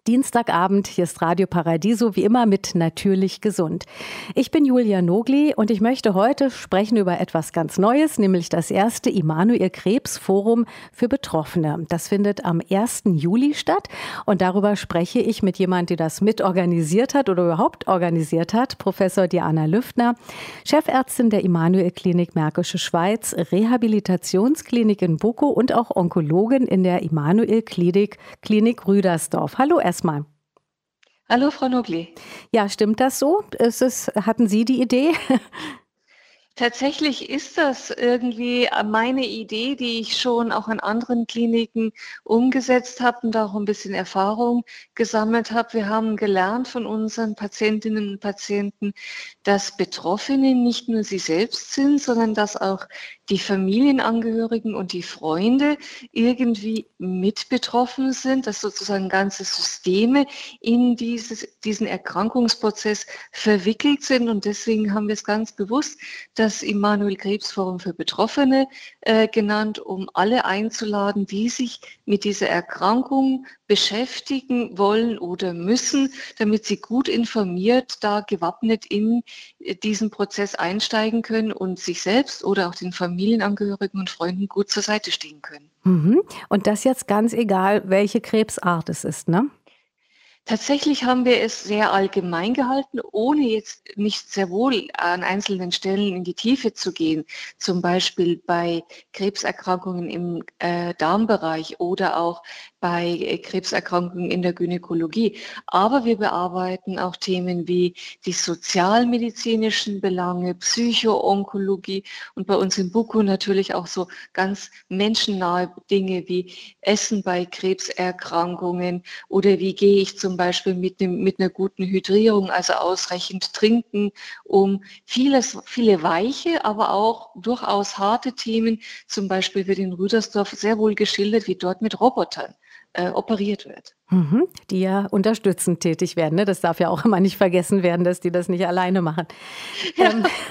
Dienstagabend, hier ist Radio Paradiso, wie immer mit Natürlich Gesund. Ich bin Julia Nogli und ich möchte heute sprechen über etwas ganz Neues, nämlich das erste Immanuel-Krebs-Forum für Betroffene. Das findet am 1. Juli statt und darüber spreche ich mit jemandem, der das mitorganisiert hat oder überhaupt organisiert hat, Professor Diana Lüftner, Chefärztin der Immanuel-Klinik Märkische Schweiz, Rehabilitationsklinik in Buckow und auch Onkologin in der Immanuel-Klinik Rüdersdorf. Hallo erstmal. Hallo, Frau Nogli. Ja, stimmt das so? Hatten Sie die Idee? Tatsächlich ist das irgendwie meine Idee, die ich schon auch an anderen Kliniken umgesetzt habe und auch ein bisschen Erfahrung gesammelt habe. Wir haben gelernt von unseren Patientinnen und Patienten, dass Betroffene nicht nur sie selbst sind, sondern dass auch die Familienangehörigen und die Freunde irgendwie mit betroffen sind, dass sozusagen ganze Systeme in diesen Erkrankungsprozess verwickelt sind. Und deswegen haben wir es ganz bewusst das Immanuel-Krebs-Forum für Betroffene genannt, um alle einzuladen, die sich mit dieser Erkrankung beschäftigen wollen oder müssen, damit sie gut informiert, da gewappnet in diesen Prozess einsteigen können und sich selbst oder auch den Familienangehörigen und Freunden gut zur Seite stehen können. Mhm. Und das jetzt ganz egal, welche Krebsart es ist, ne? Tatsächlich haben wir es sehr allgemein gehalten, ohne jetzt nicht sehr wohl an einzelnen Stellen in die Tiefe zu gehen, zum Beispiel bei Krebserkrankungen im Darmbereich oder auch bei Krebserkrankungen in der Gynäkologie. Aber wir bearbeiten auch Themen wie die sozialmedizinischen Belange, Psychoonkologie und bei uns in Buckow natürlich auch so ganz menschennahe Dinge wie Essen bei Krebserkrankungen oder wie gehe ich zum Beispiel mit einer guten Hydrierung, also ausreichend trinken, um viele weiche, aber auch durchaus harte Themen, zum Beispiel wird in Rüdersdorf sehr wohl geschildert, wie dort mit Robotern operiert wird. Mhm. Die ja unterstützend tätig werden. Ne? Das darf ja auch immer nicht vergessen werden, dass die das nicht alleine machen. Ja.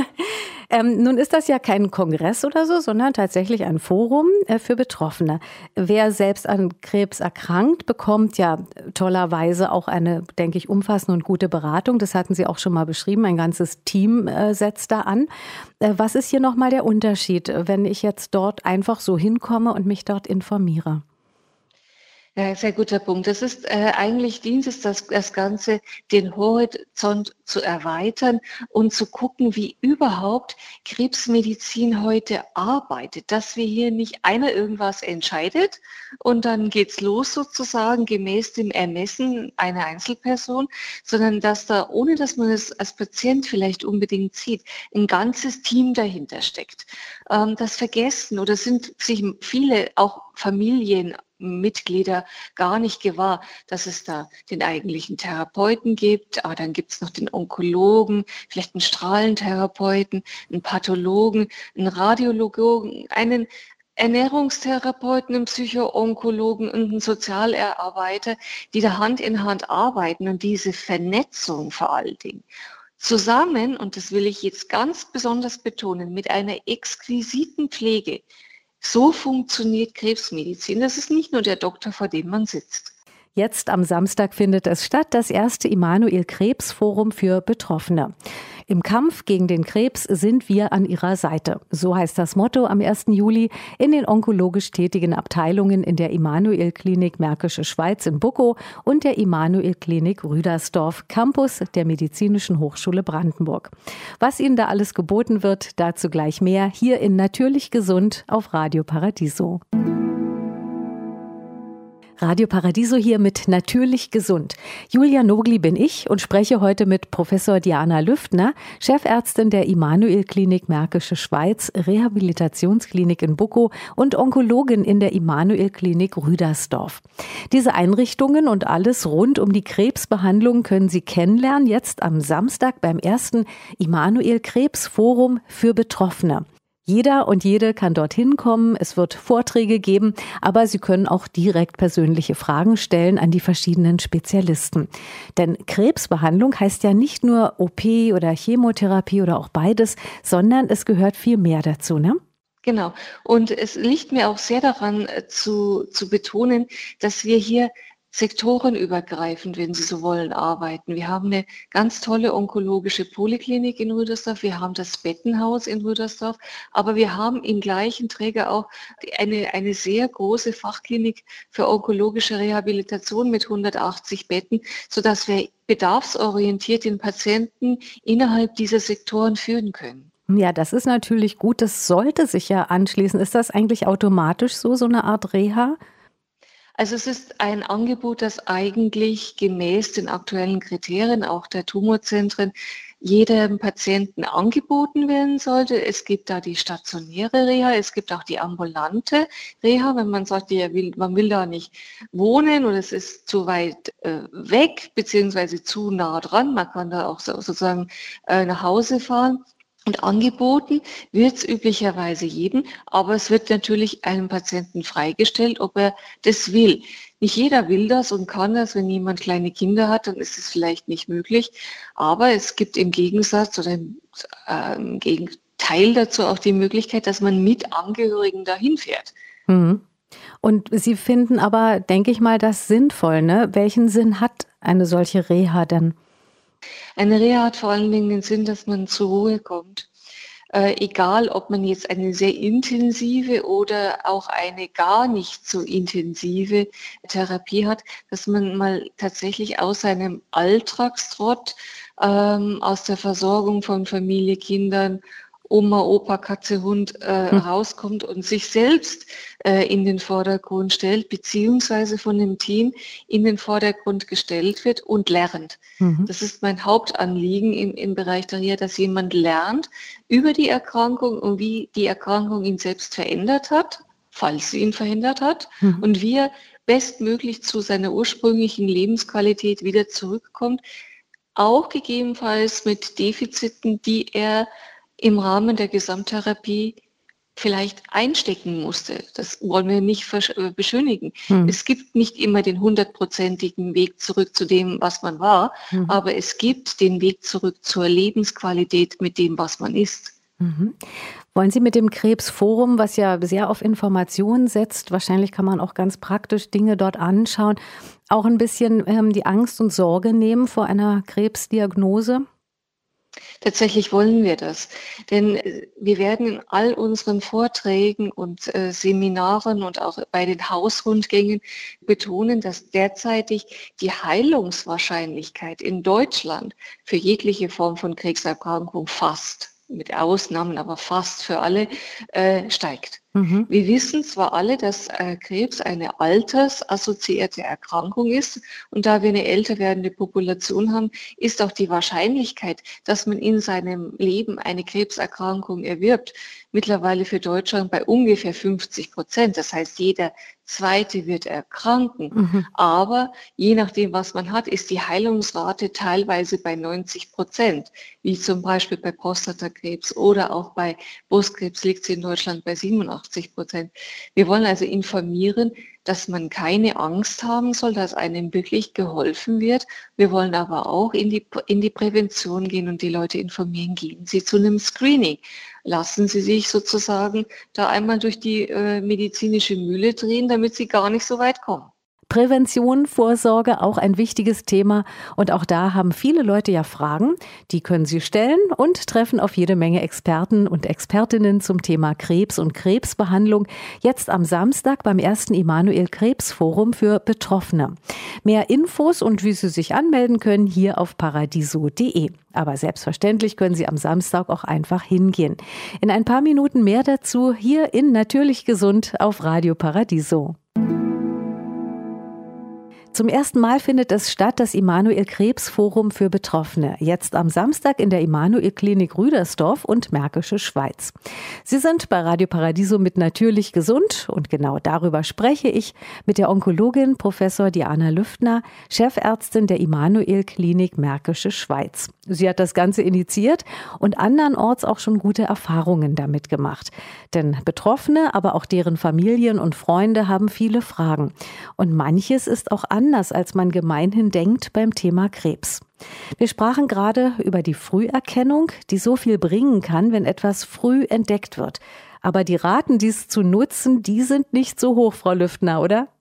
Nun ist das ja kein Kongress oder so, sondern tatsächlich ein Forum für Betroffene. Wer selbst an Krebs erkrankt, bekommt ja tollerweise auch eine, denke ich, umfassende und gute Beratung. Das hatten Sie auch schon mal beschrieben. Ein ganzes Team setzt da an. Was ist hier nochmal der Unterschied, wenn ich jetzt dort einfach so hinkomme und mich dort informiere? Ja, sehr guter Punkt. Das ist eigentlich dient es das Ganze, den Horizont zu erweitern und zu gucken, wie überhaupt Krebsmedizin heute arbeitet. Dass wir hier nicht einer irgendwas entscheidet und dann geht's los sozusagen gemäß dem Ermessen einer Einzelperson, sondern dass da, ohne dass man es als Patient vielleicht unbedingt sieht, ein ganzes Team dahinter steckt. Das vergessen oder sind sich viele auch Familienmitglieder gar nicht gewahr, dass es da den eigentlichen Therapeuten gibt, aber dann gibt es noch den Onkologen, vielleicht einen Strahlentherapeuten, einen Pathologen, einen Radiologen, einen Ernährungstherapeuten, einen Psychoonkologen und einen Sozialarbeiter, die da Hand in Hand arbeiten und diese Vernetzung vor allen Dingen zusammen, und das will ich jetzt ganz besonders betonen, mit einer exquisiten Pflege. So funktioniert Krebsmedizin. Das ist nicht nur der Doktor, vor dem man sitzt. Jetzt am Samstag findet es statt, das erste Immanuel-Krebs-Forum für Betroffene. Im Kampf gegen den Krebs sind wir an Ihrer Seite. So heißt das Motto am 1. Juli in den onkologisch tätigen Abteilungen in der Immanuel-Klinik Märkische Schweiz in Buckow und der Immanuel-Klinik Rüdersdorf, Campus der Medizinischen Hochschule Brandenburg. Was Ihnen da alles geboten wird, dazu gleich mehr hier in Natürlich Gesund auf Radio Paradiso. Radio Paradiso hier mit Natürlich Gesund. Julia Nogli bin ich und spreche heute mit Professor Diana Lüftner, Chefärztin der Immanuel-Klinik Märkische Schweiz, Rehabilitationsklinik in Buckow und Onkologin in der Immanuel-Klinik Rüdersdorf. Diese Einrichtungen und alles rund um die Krebsbehandlung können Sie kennenlernen, jetzt am Samstag beim ersten Immanuel-Krebs-Forum für Betroffene. Jeder und jede kann dorthin kommen, es wird Vorträge geben, aber Sie können auch direkt persönliche Fragen stellen an die verschiedenen Spezialisten. Denn Krebsbehandlung heißt ja nicht nur OP oder Chemotherapie oder auch beides, sondern es gehört viel mehr dazu, ne? Genau. Und es liegt mir auch sehr daran zu betonen, dass wir hier sektorenübergreifend, wenn Sie so wollen, arbeiten. Wir haben eine ganz tolle onkologische Poliklinik in Rüdersdorf, wir haben das Bettenhaus in Rüdersdorf, aber wir haben im gleichen Träger auch eine sehr große Fachklinik für onkologische Rehabilitation mit 180 Betten, sodass wir bedarfsorientiert den Patienten innerhalb dieser Sektoren führen können. Ja, das ist natürlich gut. Das sollte sich ja anschließen. Ist das eigentlich automatisch so eine Art Reha? Also es ist ein Angebot, das eigentlich gemäß den aktuellen Kriterien auch der Tumorzentren jedem Patienten angeboten werden sollte. Es gibt da die stationäre Reha, es gibt auch die ambulante Reha, wenn man sagt, man will da nicht wohnen oder es ist zu weit weg beziehungsweise zu nah dran. Man kann da auch sozusagen nach Hause fahren. Und angeboten wird es üblicherweise jedem, aber es wird natürlich einem Patienten freigestellt, ob er das will. Nicht jeder will das und kann das. Wenn jemand kleine Kinder hat, dann ist es vielleicht nicht möglich. Aber es gibt im Gegensatz oder im Gegenteil dazu auch die Möglichkeit, dass man mit Angehörigen dahin fährt. Mhm. Und Sie finden aber, denke ich mal, das sinnvoll, ne? Welchen Sinn hat eine solche Reha denn? Eine Reha hat vor allen Dingen den Sinn, dass man zur Ruhe kommt. Egal, ob man jetzt eine sehr intensive oder auch eine gar nicht so intensive Therapie hat, dass man mal tatsächlich aus seinem Alltagstrott, aus der Versorgung von Familie, Kindern, Oma, Opa, Katze, Hund rauskommt und sich selbst in den Vordergrund stellt, beziehungsweise von dem Team in den Vordergrund gestellt wird und lernt. Das ist mein Hauptanliegen im Bereich der Reha, dass jemand lernt über die Erkrankung und wie die Erkrankung ihn selbst verändert hat, falls sie ihn verändert hat, und wie er bestmöglich zu seiner ursprünglichen Lebensqualität wieder zurückkommt, auch gegebenenfalls mit Defiziten, die er im Rahmen der Gesamttherapie vielleicht einstecken musste. Das wollen wir nicht beschönigen. Es gibt nicht immer den 100%igen Weg zurück zu dem, was man war, aber es gibt den Weg zurück zur Lebensqualität mit dem, was man ist. Wollen Sie mit dem Krebsforum, was ja sehr auf Informationen setzt, wahrscheinlich kann man auch ganz praktisch Dinge dort anschauen, auch ein bisschen die Angst und Sorge nehmen vor einer Krebsdiagnose? Tatsächlich wollen wir das, denn wir werden in all unseren Vorträgen und Seminaren und auch bei den Hausrundgängen betonen, dass derzeitig die Heilungswahrscheinlichkeit in Deutschland für jegliche Form von Krebserkrankung fast, mit Ausnahmen, aber fast für alle, steigt. Wir wissen zwar alle, dass Krebs eine altersassoziierte Erkrankung ist und da wir eine älter werdende Population haben, ist auch die Wahrscheinlichkeit, dass man in seinem Leben eine Krebserkrankung erwirbt, mittlerweile für Deutschland bei ungefähr 50%. Das heißt, jeder Zweite wird erkranken. Aber je nachdem, was man hat, ist die Heilungsrate teilweise bei 90%, wie zum Beispiel bei Prostatakrebs oder auch bei Brustkrebs liegt sie in Deutschland bei 87%. Wir wollen also informieren, dass man keine Angst haben soll, dass einem wirklich geholfen wird. Wir wollen aber auch in die Prävention gehen und die Leute informieren, gehen Sie zu einem Screening. Lassen Sie sich sozusagen da einmal durch die medizinische Mühle drehen, damit Sie gar nicht so weit kommen. Prävention, Vorsorge, auch ein wichtiges Thema. Und auch da haben viele Leute ja Fragen. Die können Sie stellen und treffen auf jede Menge Experten und Expertinnen zum Thema Krebs und Krebsbehandlung. Jetzt am Samstag beim 1. Immanuel-Krebs-Forum für Betroffene. Mehr Infos und wie Sie sich anmelden können, hier auf paradiso.de. Aber selbstverständlich können Sie am Samstag auch einfach hingehen. In ein paar Minuten mehr dazu hier in Natürlich Gesund auf Radio Paradiso. Zum ersten Mal findet es statt, das Immanuel-Krebs-Forum für Betroffene. Jetzt am Samstag in der Immanuel-Klinik Rüdersdorf und Märkische Schweiz. Sie sind bei Radio Paradiso mit Natürlich Gesund und genau darüber spreche ich mit der Onkologin Professor Diana Lüftner, Chefärztin der Immanuel-Klinik Märkische Schweiz. Sie hat das Ganze initiiert und andernorts auch schon gute Erfahrungen damit gemacht. Denn Betroffene, aber auch deren Familien und Freunde haben viele Fragen. Und manches ist auch anders, als man gemeinhin denkt beim Thema Krebs. Wir sprachen gerade über die Früherkennung, die so viel bringen kann, wenn etwas früh entdeckt wird. Aber die Raten, dies zu nutzen, die sind nicht so hoch, Frau Lüftner, oder?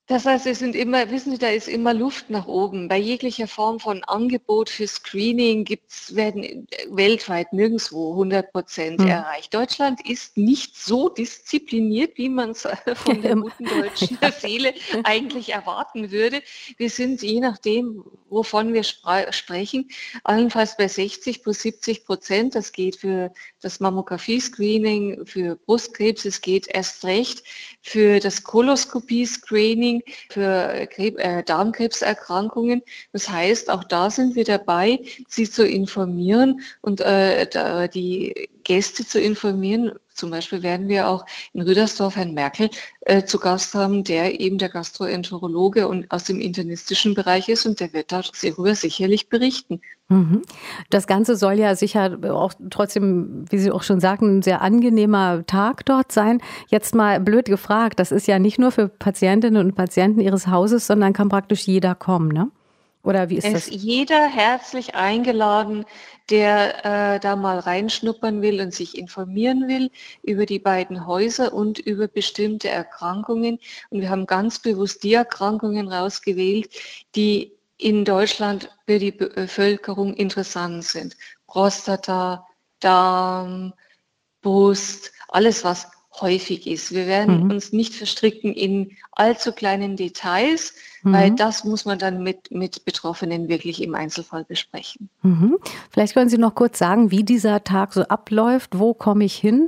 Das heißt, es sind immer, wissen Sie, da ist immer Luft nach oben. Bei jeglicher Form von Angebot für Screening werden weltweit nirgendwo 100% Hm. erreicht. Deutschland ist nicht so diszipliniert, wie man es von der guten deutschen Ja. Seele eigentlich erwarten würde. Wir sind, je nachdem, wovon wir sprechen, allenfalls bei 60 bis 70%. Das geht für das Mammographie-Screening, für Brustkrebs, es geht erst recht für das Koloskopie-Screening, für Darmkrebserkrankungen. Das heißt, auch da sind wir dabei, Sie zu informieren und die Gäste zu informieren. Zum Beispiel werden wir auch in Rüdersdorf Herrn Merkel zu Gast haben, der eben der Gastroenterologe und aus dem internistischen Bereich ist, und der wird darüber sicherlich berichten. Mhm. Das Ganze soll ja sicher auch trotzdem, wie Sie auch schon sagten, ein sehr angenehmer Tag dort sein. Jetzt mal blöd gefragt, das ist ja nicht nur für Patientinnen und Patienten Ihres Hauses, sondern kann praktisch jeder kommen, ne? Oder wie ist Es das? ist jeder herzlich eingeladen, der da mal reinschnuppern will und sich informieren will über die beiden Häuser und über bestimmte Erkrankungen. Und wir haben ganz bewusst die Erkrankungen rausgewählt, die in Deutschland für die Bevölkerung interessant sind. Prostata, Darm, Brust, alles, was häufig ist. Wir werden Mhm. uns nicht verstricken in allzu kleinen Details, weil Mhm. das muss man dann mit Betroffenen wirklich im Einzelfall besprechen. Mhm. Vielleicht können Sie noch kurz sagen, wie dieser Tag so abläuft. Wo komme ich hin?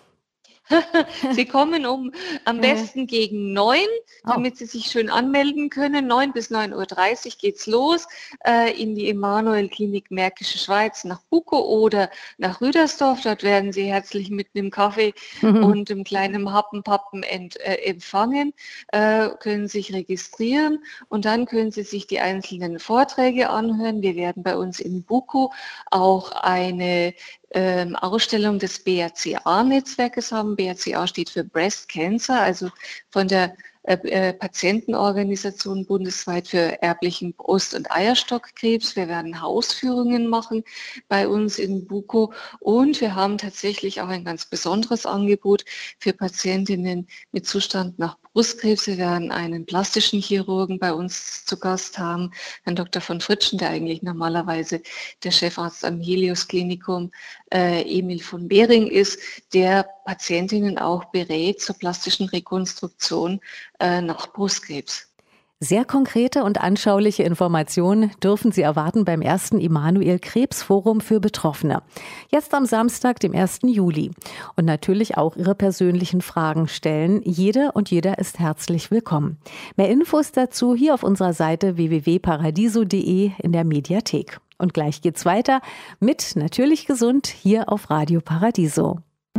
Sie kommen am Äh, besten gegen 9, oh. damit Sie sich schön anmelden können. 9 bis 9:30 Uhr geht's los in die Emanuel-Klinik Märkische Schweiz nach Bukow oder nach Rüdersdorf. Dort werden Sie herzlich mit einem Kaffee und einem kleinen Happenpappen empfangen, können sich registrieren, und dann können Sie sich die einzelnen Vorträge anhören. Wir werden bei uns in Bukow auch eine Ausstellung des BRCA-Netzwerkes haben. BRCA steht für Breast Cancer, also von der Patientenorganisation bundesweit für erblichen Brust- und Eierstockkrebs. Wir werden Hausführungen machen bei uns in Bukow, und wir haben tatsächlich auch ein ganz besonderes Angebot für Patientinnen mit Zustand nach Brustkrebs. Wir werden einen plastischen Chirurgen bei uns zu Gast haben, Herrn Dr. von Fritschen, der eigentlich normalerweise der Chefarzt am Helios-Klinikum Emil von Behring ist, der Patientinnen auch berät zur plastischen Rekonstruktion nach Brustkrebs. Sehr konkrete und anschauliche Informationen dürfen Sie erwarten beim ersten Immanuel Krebsforum für Betroffene. Jetzt am Samstag, dem 1. Juli. Und natürlich auch Ihre persönlichen Fragen stellen. Jede und jeder ist herzlich willkommen. Mehr Infos dazu hier auf unserer Seite www.paradiso.de in der Mediathek. Und gleich geht's weiter mit Natürlich gesund hier auf Radio Paradiso.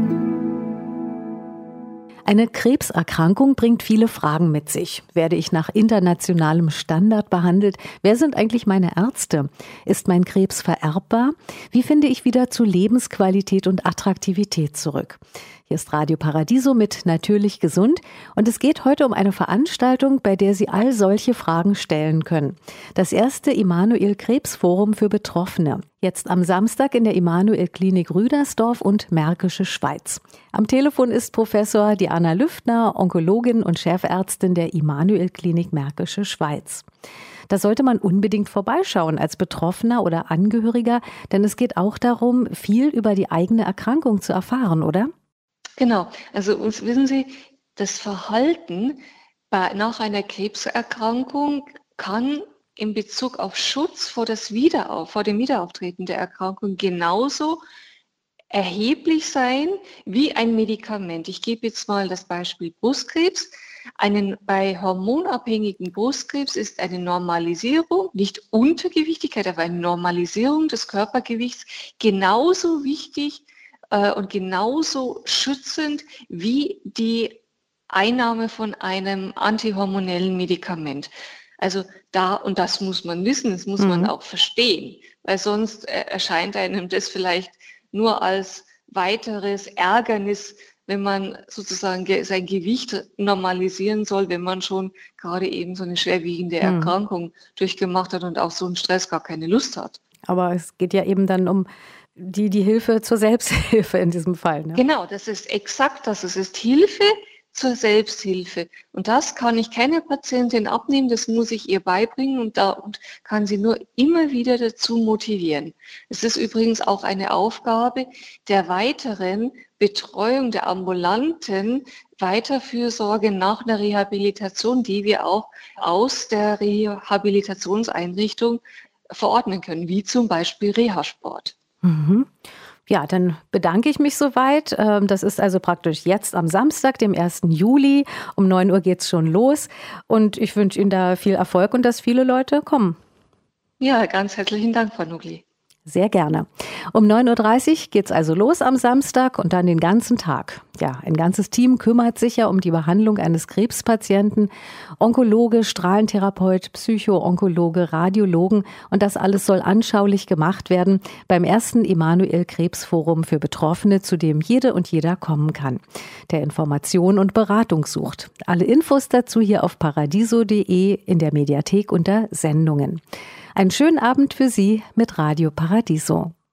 Eine Krebserkrankung bringt viele Fragen mit sich. Werde ich nach internationalem Standard behandelt? Wer sind eigentlich meine Ärzte? Ist mein Krebs vererbbar? Wie finde ich wieder zu Lebensqualität und Attraktivität zurück? Hier ist Radio Paradiso mit Natürlich gesund, und es geht heute um eine Veranstaltung, bei der Sie all solche Fragen stellen können. Das erste Immanuel Krebsforum für Betroffene. Jetzt am Samstag in der Immanuel Klinik Rüdersdorf und Märkische Schweiz. Am Telefon ist Professor Diana Lüftner, Onkologin und Chefärztin der Immanuel Klinik Märkische Schweiz. Da sollte man unbedingt vorbeischauen als Betroffener oder Angehöriger, denn es geht auch darum, viel über die eigene Erkrankung zu erfahren, oder? Genau, also wissen Sie, das Verhalten nach einer Krebserkrankung kann in Bezug auf Schutz vor dem Wiederauftreten der Erkrankung genauso erheblich sein wie ein Medikament. Ich gebe jetzt mal das Beispiel Brustkrebs. Bei hormonabhängigen Brustkrebs ist eine Normalisierung, nicht Untergewichtigkeit, aber eine Normalisierung des Körpergewichts genauso wichtig und genauso schützend wie die Einnahme von einem antihormonellen Medikament. Also und das muss man wissen, das muss man auch verstehen, weil sonst erscheint einem das vielleicht nur als weiteres Ärgernis, wenn man sozusagen sein Gewicht normalisieren soll, wenn man schon gerade eben so eine schwerwiegende Erkrankung durchgemacht hat und auf so einen Stress gar keine Lust hat. Aber es geht ja eben dann um die Hilfe zur Selbsthilfe in diesem Fall, ne? Genau, das ist exakt das. Es ist Hilfe zur Selbsthilfe. Und das kann ich keiner Patientin abnehmen, das muss ich ihr beibringen und kann sie nur immer wieder dazu motivieren. Es ist übrigens auch eine Aufgabe der weiteren Betreuung der ambulanten Weiterfürsorge nach einer Rehabilitation, die wir auch aus der Rehabilitationseinrichtung verordnen können, wie zum Beispiel Reha-Sport. Mhm. Ja, dann bedanke ich mich soweit. Das ist also praktisch jetzt am Samstag, dem 1. Juli. Um 9 Uhr geht's schon los. Und ich wünsche Ihnen da viel Erfolg und dass viele Leute kommen. Ja, ganz herzlichen Dank, Frau Nugli. Sehr gerne. Um 9.30 Uhr geht's also los am Samstag und dann den ganzen Tag. Ja, ein ganzes Team kümmert sich ja um die Behandlung eines Krebspatienten. Onkologe, Strahlentherapeut, Psycho-Onkologe, Radiologen und das alles soll anschaulich gemacht werden beim ersten Immanuel-Krebsforum für Betroffene, zu dem jede und jeder kommen kann, der Information und Beratung sucht. Alle Infos dazu hier auf paradiso.de in der Mediathek unter Sendungen. Einen schönen Abend für Sie mit Radio Paradiso.